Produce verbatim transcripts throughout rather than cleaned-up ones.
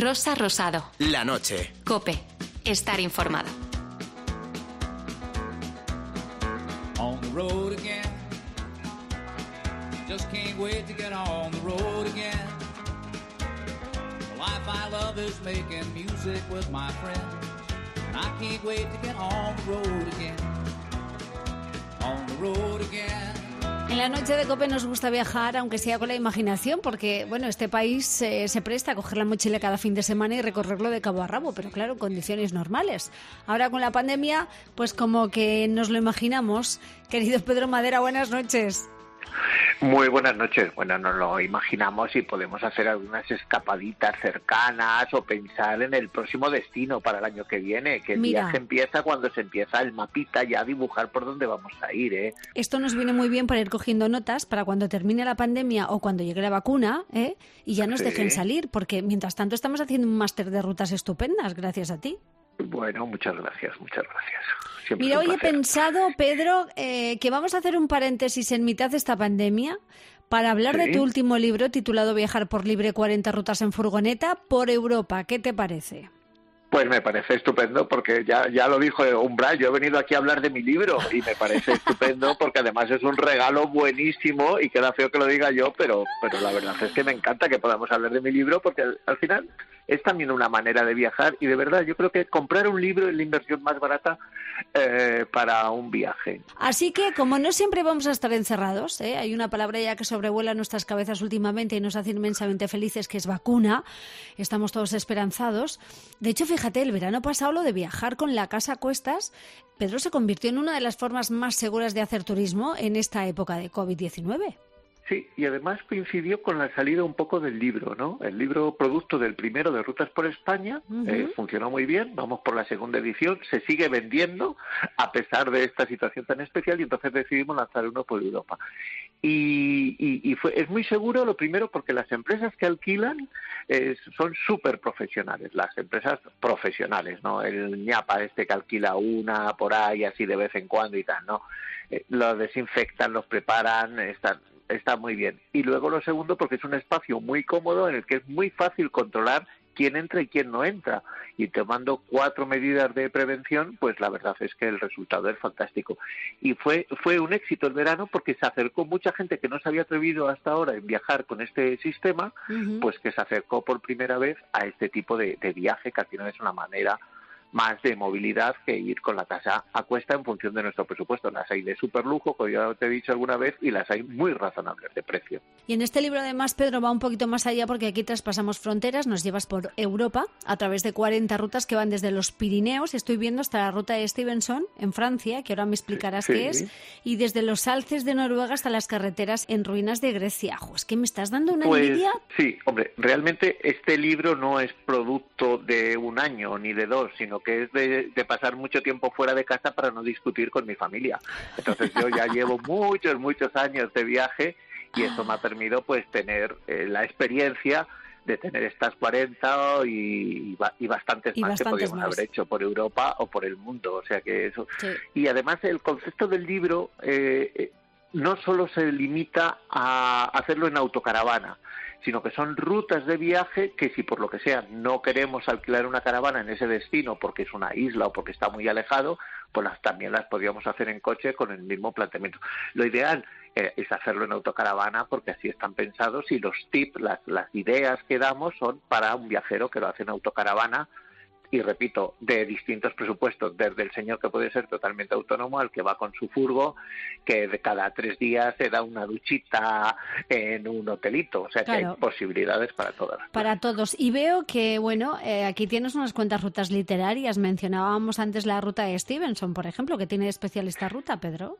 Rosa Rosado. La noche. COPE. Estar informado. On the road again. Just can't wait to get on the road again. The life I love is making music with my friends. And I can't wait to get on the road again. On the road again. En la noche de COPE nos gusta viajar, aunque sea con la imaginación, porque bueno, este país eh, se presta a coger la mochila cada fin de semana y recorrerlo de cabo a rabo, pero claro, en condiciones normales. Ahora con la pandemia, pues como que nos lo imaginamos. Querido Pedro Madera, buenas noches. Muy buenas noches. Bueno, nos lo imaginamos y podemos hacer algunas escapaditas cercanas o pensar en el próximo destino para el año que viene, que el Mira, viaje empieza cuando se empieza el mapita ya a dibujar por dónde vamos a ir, ¿eh? Esto nos viene muy bien para ir cogiendo notas para cuando termine la pandemia o cuando llegue la vacuna, ¿eh? Y ya nos Sí. dejen salir, porque mientras tanto estamos haciendo un máster de rutas estupendas, gracias a ti. Bueno, muchas gracias, muchas gracias. Siempre Mira, es un hoy he placer. pensado, Pedro, eh, que vamos a hacer un paréntesis en mitad de esta pandemia para hablar Sí. de tu último libro titulado Viajar por libre, cuarenta rutas en furgoneta por Europa. ¿Qué te parece? Pues me parece estupendo porque ya, ya lo dijo Umbral, yo he venido aquí a hablar de mi libro y me parece estupendo porque además es un regalo buenísimo y queda feo que lo diga yo, pero, pero la verdad es que me encanta que podamos hablar de mi libro porque al, al final es también una manera de viajar y de verdad yo creo que comprar un libro es la inversión más barata eh, para un viaje. Así que, como no siempre vamos a estar encerrados, ¿eh? Hay una palabra ya que sobrevuela nuestras cabezas últimamente y nos hace inmensamente felices, que es vacuna. Estamos todos esperanzados. De hecho, fíjate, el verano pasado lo de viajar con la casa a cuestas, Pedro, se convirtió en una de las formas más seguras de hacer turismo en esta época de covid diecinueve. Sí, y además coincidió con la salida un poco del libro, ¿no? El libro producto del primero de Rutas por España Uh-huh. eh, funcionó muy bien, vamos por la segunda edición, se sigue vendiendo a pesar de esta situación tan especial y entonces decidimos lanzar uno por Europa. Y, y, y fue, es muy seguro, lo primero, porque las empresas que alquilan eh, son súper profesionales, las empresas profesionales, ¿no? El ñapa este que alquila una por ahí así de vez en cuando y tal, ¿no? Eh, lo desinfectan, los preparan, están... está muy bien. Y luego lo segundo, porque es un espacio muy cómodo en el que es muy fácil controlar quién entra y quién no entra. Y tomando cuatro medidas de prevención, pues la verdad es que el resultado es fantástico. Y fue fue un éxito el verano porque se acercó mucha gente que no se había atrevido hasta ahora en viajar con este sistema, Uh-huh. pues que se acercó por primera vez a este tipo de, de viaje, que al final es una manera más de movilidad que ir con la casa a cuesta en función de nuestro presupuesto. Las hay de super lujo, como ya te he dicho alguna vez, y las hay muy razonables de precio. Y en este libro, además, Pedro, va un poquito más allá porque aquí traspasamos fronteras, nos llevas por Europa a través de cuarenta rutas que van desde los Pirineos, estoy viendo, hasta la ruta de Stevenson en Francia, que ahora me explicarás Sí. qué es, y desde los alces de Noruega hasta las carreteras en ruinas de Grecia. Jo, es que me estás dando una Pues envidia. sí, hombre, realmente este libro no es producto de un año ni de dos, sino que es de, de pasar mucho tiempo fuera de casa para no discutir con mi familia. Entonces yo ya llevo muchos, muchos años de viaje y esto me ha permitido pues tener eh, la experiencia de tener estas cuarenta y, y, y bastantes Y más bastantes que podríamos más. haber hecho por Europa o por el mundo. O sea que eso. Sí. Y además el concepto del libro eh, eh, no solo se limita a hacerlo en autocaravana, sino que son rutas de viaje que si por lo que sea no queremos alquilar una caravana en ese destino porque es una isla o porque está muy alejado, pues las, también las podríamos hacer en coche con el mismo planteamiento. Lo ideal eh, es hacerlo en autocaravana porque así están pensados y los tips, las, las ideas que damos son para un viajero que lo hace en autocaravana. Y repito, de distintos presupuestos, desde el señor que puede ser totalmente autónomo al que va con su furgo, que de cada tres días se da una duchita en un hotelito. O sea que Claro. hay posibilidades para todas. Para todos. Y veo que, bueno, eh, aquí tienes unas cuantas rutas literarias. Mencionábamos antes la ruta de Stevenson, por ejemplo, que tiene especial esta ruta, Pedro.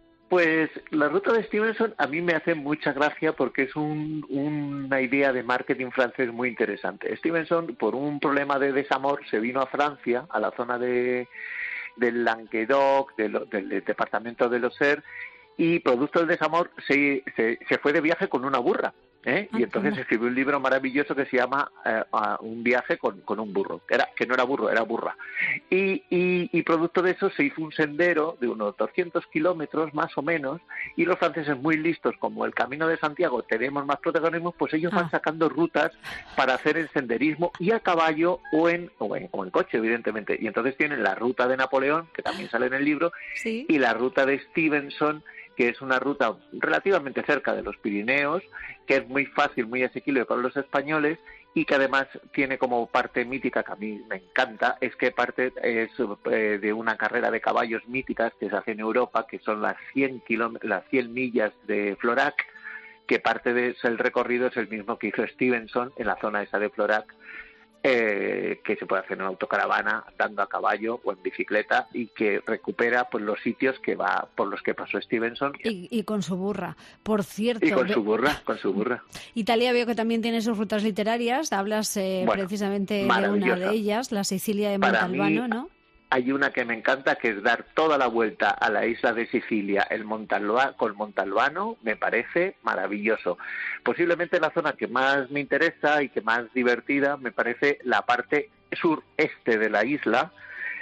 Pues la ruta de Stevenson a mí me hace mucha gracia porque es un, una idea de marketing francés muy interesante. Stevenson, por un problema de desamor, se vino a Francia, a la zona de del Languedoc, de lo, del, del departamento de Lozère, y producto del desamor se, se, se fue de viaje con una burra. ¿Eh? Ah, y entonces ¿cómo? escribió un libro maravilloso que se llama eh, Un viaje con, con un burro, que, era, que no era burro, era burra. Y, y, y producto de eso se hizo un sendero de unos doscientos kilómetros más o menos, y los franceses muy listos, como el Camino de Santiago tenemos más protagonismo, pues ellos van Ah. sacando rutas para hacer el senderismo y a caballo o en, o en, o en coche, evidentemente. Y entonces tienen la ruta de Napoleón, que también sale en el libro, Sí. y la ruta de Stevenson, que es una ruta relativamente cerca de los Pirineos, que es muy fácil, muy asequible para los españoles, y que además tiene como parte mítica, que a mí me encanta, es que parte es eh, de una carrera de caballos míticas que se hace en Europa, que son las cien kilómetros, las cien millas de Florac, que parte de ese, el recorrido es el mismo que hizo Stevenson en la zona esa de Florac, Eh, que se puede hacer en autocaravana, andando a caballo o en bicicleta, y que recupera pues los sitios que va por los que pasó Stevenson. Y, y con su burra, por cierto. Y con ve- su burra, con su burra. Italia veo que también tiene sus rutas literarias. Hablas eh, Bueno, precisamente de una maravillosa. de ellas, la Sicilia de Para Montalbano, mí, ¿no? Hay una que me encanta, que es dar toda la vuelta a la isla de Sicilia el Montalba, con Montalbano, me parece maravilloso. Posiblemente la zona que más me interesa y que más divertida me parece la parte sureste de la isla,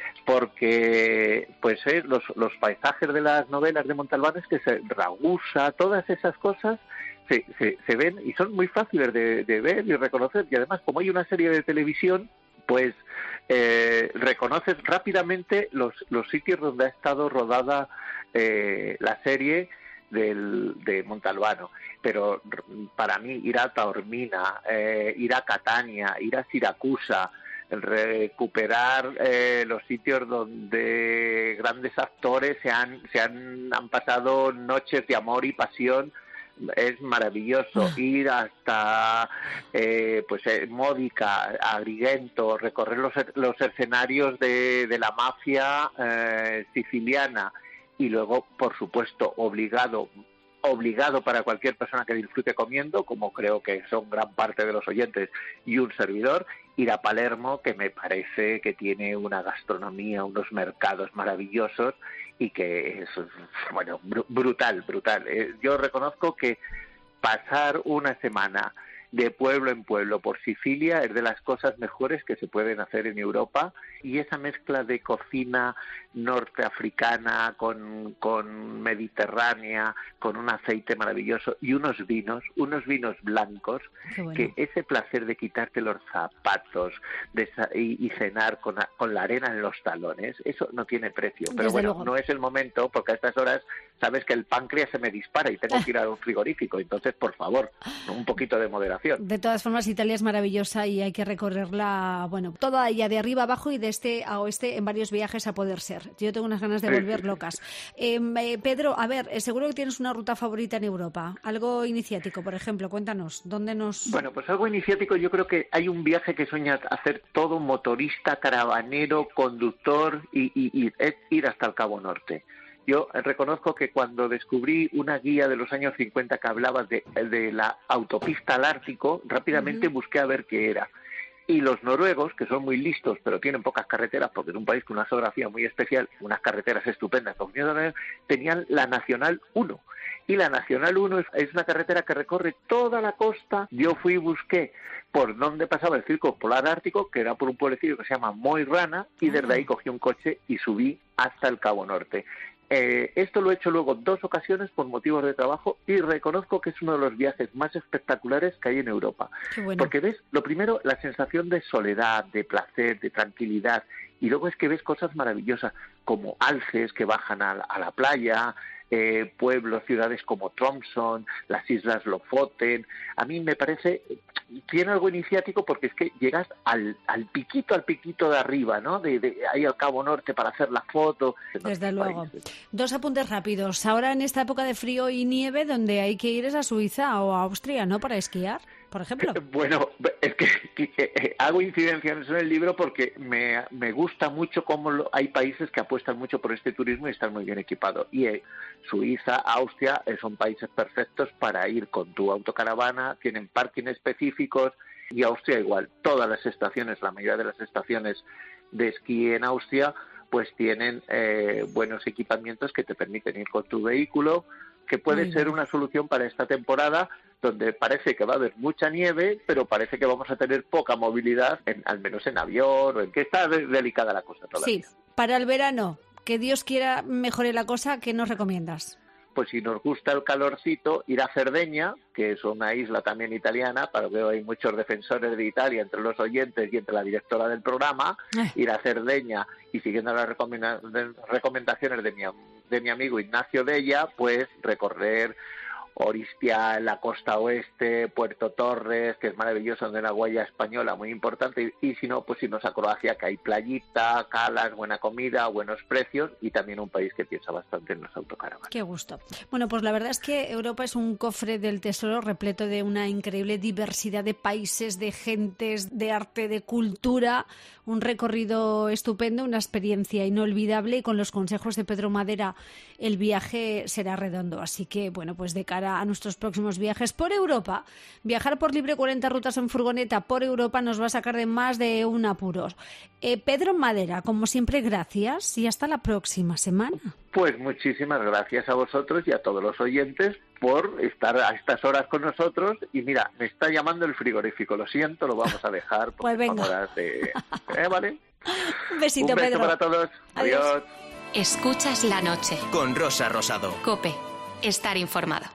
porque pues eh, los, los paisajes de las novelas de Montalbano es que se Ragusa, todas esas cosas se, se, se ven y son muy fáciles de, de ver y reconocer, y además como hay una serie de televisión, pues eh, reconoces rápidamente los, los sitios donde ha estado rodada eh, la serie del, de Montalbano. Pero para mí ir a Taormina, eh, ir a Catania, ir a Siracusa, recuperar eh, los sitios donde grandes actores se han, se han, han pasado noches de amor y pasión, es maravilloso. Ir hasta eh, pues eh, Módica, Agrigento, recorrer los, los escenarios de, de la mafia eh, siciliana, y luego, por supuesto, obligado obligado para cualquier persona que disfrute comiendo, como creo que son gran parte de los oyentes y un servidor, ir a Palermo, que me parece que tiene una gastronomía, unos mercados maravillosos, y que es, bueno, br- brutal, brutal. Eh, yo reconozco que pasar una semana de pueblo en pueblo por Sicilia es de las cosas mejores que se pueden hacer en Europa, y esa mezcla de cocina norteafricana con, con mediterránea, con un aceite maravilloso y unos vinos, unos vinos blancos, Qué bueno. que ese placer de quitarte los zapatos de sa- y, y cenar con, la- con la arena en los talones, eso no tiene precio. Pero Desde bueno, luego. no es el momento, porque a estas horas sabes que el páncreas se me dispara y tengo que ir a un frigorífico, entonces por favor, un poquito de moderación. De todas formas, Italia es maravillosa y hay que recorrerla, bueno, toda ella de arriba abajo y de este a oeste en varios viajes a poder ser. Yo tengo unas ganas de Sí, volver sí, sí. locas. Eh, eh, Pedro, a ver, eh, seguro que tienes una ruta favorita en Europa. Algo iniciático, por ejemplo, cuéntanos, ¿dónde nos...? Bueno, pues algo iniciático, yo creo que hay un viaje que sueña hacer todo motorista, caravanero, conductor, y, y, y es ir hasta el Cabo Norte. Yo reconozco que cuando descubrí una guía de los años cincuenta que hablaba de, de la autopista al Ártico, rápidamente Ujú. busqué a ver qué era. Y los noruegos, que son muy listos, pero tienen pocas carreteras, porque es un país con una geografía muy especial, unas carreteras estupendas, tenían la Nacional uno. Y la Nacional uno es, es una carretera que recorre toda la costa. Yo fui y busqué por dónde pasaba el Círculo Polar Ártico, que era por un pueblecillo que se llama Moirana, y desde ahí cogí un coche y subí hasta el Cabo Norte. Eh, esto lo he hecho luego dos ocasiones por motivos de trabajo, y reconozco que es uno de los viajes más espectaculares que hay en Europa. Qué bueno. Porque ves, lo primero, la sensación de soledad, de placer, de tranquilidad, y luego es que ves cosas maravillosas, como alces que bajan a la, a la playa, eh, pueblos, ciudades como Tromsø, las islas Lofoten. A mí me parece, tiene algo iniciático, porque es que llegas al, al piquito, al piquito de arriba, ¿no? De, de ahí al Cabo Norte para hacer la foto. Desde luego. Dos apuntes rápidos. Ahora, en esta época de frío y nieve, donde hay que ir es a Suiza o a Austria, ¿no? Para esquiar, por ejemplo. Bueno, es que, que, que hago incidencia en eso en el libro, porque me, me gusta mucho cómo lo, hay países que apuestan mucho por este turismo y están muy bien equipados. Y eh, Suiza, Austria eh, son países perfectos para ir con tu autocaravana, tienen parking específicos, y Austria igual. Todas las estaciones, la mayoría de las estaciones de esquí en Austria, pues tienen eh, buenos equipamientos que te permiten ir con tu vehículo, que puede Muy ser bien. una solución para esta temporada, donde parece que va a haber mucha nieve, pero parece que vamos a tener poca movilidad, en, al menos en avión, o en que está de, delicada la cosa todavía. Sí, para el verano, que Dios quiera mejore la cosa, ¿qué nos recomiendas? Pues si nos gusta el calorcito, ir a Cerdeña, que es una isla también italiana, para que hay muchos defensores de Italia entre los oyentes y entre la directora del programa, eh. ir a Cerdeña y siguiendo las recomenda- recomendaciones de mi, de mi amigo Ignacio Della, pues recorrer Oristia, la costa oeste, Puerto Torres, que es maravilloso, donde hay una huella española muy importante, y, y si no, pues irnos a Croacia, que hay playita, calas, buena comida, buenos precios, y también un país que piensa bastante en los autocaravanas. Qué gusto. Bueno, pues la verdad es que Europa es un cofre del tesoro repleto de una increíble diversidad de países, de gentes, de arte, de cultura, un recorrido estupendo, una experiencia inolvidable, y con los consejos de Pedro Madera el viaje será redondo. Así que, bueno, pues de cara a nuestros próximos viajes por Europa, viajar por Libre cuarenta rutas en furgoneta por Europa nos va a sacar de más de un apuro. Eh, Pedro Madera, como siempre, gracias y hasta la próxima semana. Pues muchísimas gracias a vosotros y a todos los oyentes por estar a estas horas con nosotros. Y mira, me está llamando el frigorífico, lo siento, lo vamos a dejar. Pues venga. Horas de... ¿Eh, ¿vale? Un besito, un beso Pedro. para todos. Adiós. Escuchas la noche. Con Rosa Rosado. COPE. Estar informado.